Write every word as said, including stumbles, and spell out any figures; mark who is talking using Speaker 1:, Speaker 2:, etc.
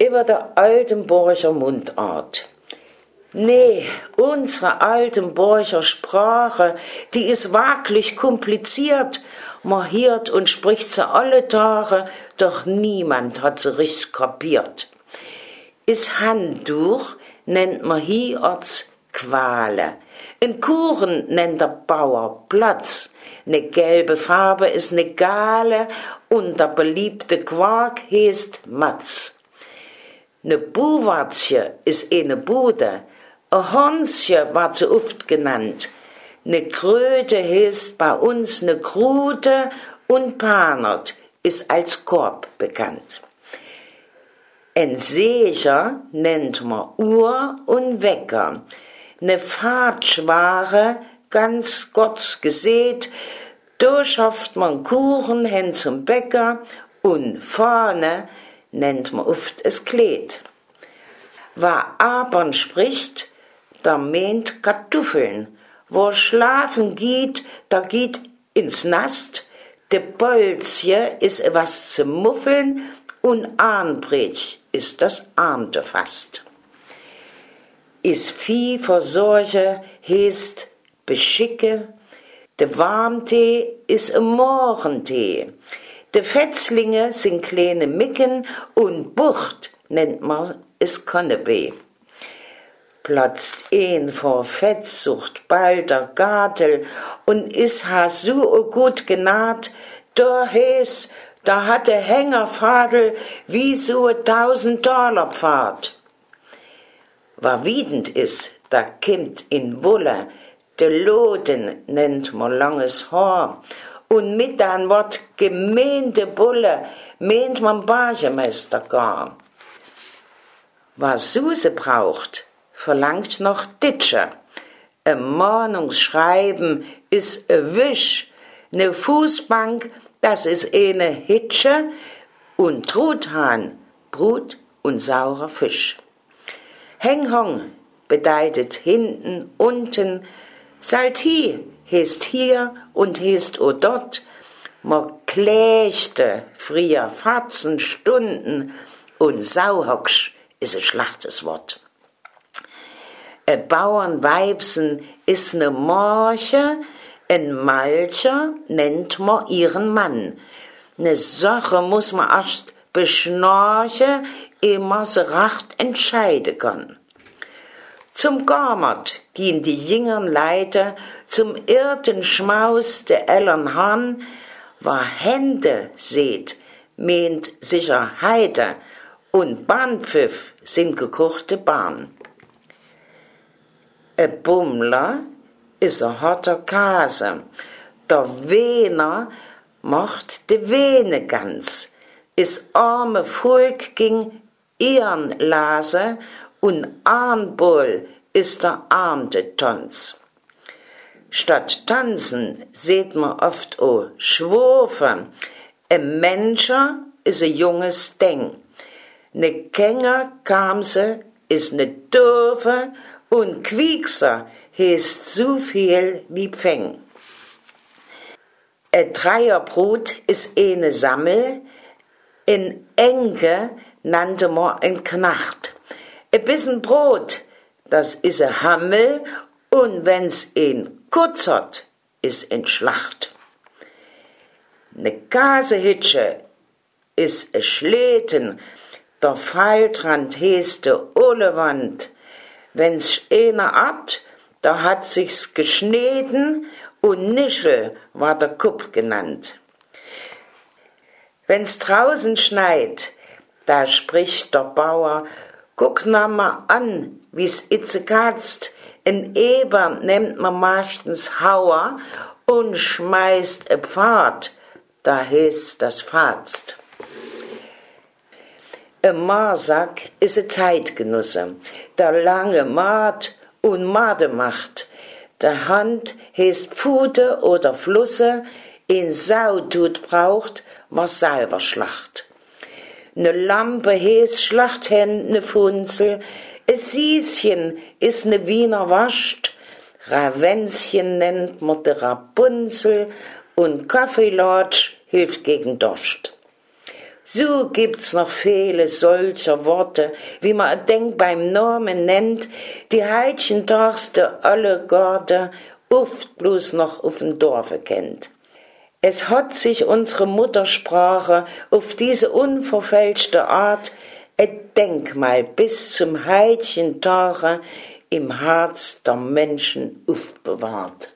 Speaker 1: über der Altenburger Mundart. Nee, unsere Altenburger Sprache, die ist wirklich kompliziert. Man hört und spricht sie alle Tage, doch niemand hat sie richtig kapiert. Is Handtuch nennt man hier als Quale. Ein Kuchen nennt der Bauer Platz. Ne gelbe Farbe ist ne Gale und der beliebte Quark heißt Matz. Ne Buwatzje ist eine Bude, a Hansje wird so oft genannt. Ne Kröte heißt bei uns ne Krute und Panert ist als Korb bekannt. Ein Seger nennt man Uhr und Wecker. Ne Fahrtschware, ganz Gott gesät, da schafft man Kuchen hin zum Bäcker und vorne nennt man oft es Kleid. Wer Abern spricht, da meint Kartoffeln. Wo schlafen geht, da geht ins Nast. De Bolzje ist was zum Muffeln und Arnbretsch ist das Armte fast. Is Vieh versorge, heißt beschicke. De Warmtee is ein Morgentee. De Fetzlinge sind kleine Micken und Bucht nennt man es Konnebee. Platzt een vor Fettsucht bald der Gartel und is ha so gut genaht, da heiß, da hat der Hängerfadel wie so a tausend Dollar Pfad. Wa wiedend is, da kimmt in Wolle, de Loden nennt man langes Haar, und mit an Wort gemeente Bulle meint man Bargemeister gar. Was Suse braucht, verlangt noch Ditsche. Ein Mahnungsschreiben ist a Wisch, ne Fußbank, das ist eine Hitsche und Truthahn, Brut und saurer Fisch. Henghong bedeutet hinten, unten, Salti heißt hier und heißt o dort, man klächte früher vierzehn Stunden und Sauhocksch ist ein schlachtes Wort. E Bauernweibsen ist ne Morche, ein Malcher nennt man ihren Mann. Ne Sache muss man erst beschnorchen, ehe man se recht entscheiden kann. Zum Gammert gehen die jüngern Leute zum irrten Schmaus der älteren Han, war Hände seht, meint sicher Heide, und Bahnpfiff sind gekochte Bahn. E Bummler is a harter Kase, der Wiener macht de Vene ganz, is arme Volk ging ihren Lase und Arnbull ist der armte Tanz. Statt tanzen seht man oft o Schwofe, e Menscher is a junges Ding, ne Känger kam se is ne Doofe und Quiekser heißt so viel wie Pfeng. E Dreierbrot ist eine Sammel, in Enke nannte man ein Knacht. E bissen Brot, das is a Hammel, und wenn's ein kutzert, is ein Schlacht. Ne Kasehitsche is a Schleten, der Pfeiltrand heißt de Olewand. Wenn's einer hat, da hat sich's geschnitten und Nischel war der Kupp genannt. Wenn's draußen schneit, da spricht der Bauer, guck na mal an, wie's itze katzt, in Eber nimmt man meistens Hauer und schmeißt e Pfad, da heißt das Fazst. E Marsack is e Zeitgenosse, der lange Maat und Made macht. Der Hand heißt Pfute oder Flusse, in Sautut braucht, was selber schlacht. Ne Lampe heißt Schlachthänd, ne Funzel, e Sieschen is ne Wiener Wascht, Ravenzchen nennt man de Rapunzel und Kaffeelatsch hilft gegen Durst. So gibt's noch viele solcher Worte, wie man denkt beim Namen nennt, die heutchentags de alle Garde oft bloß noch auf dem Dorfe kennt. Es hat sich unsere Muttersprache auf diese unverfälschte Art ein Denkmal bis zum heutigen Tage im Herz der Menschen aufbewahrt.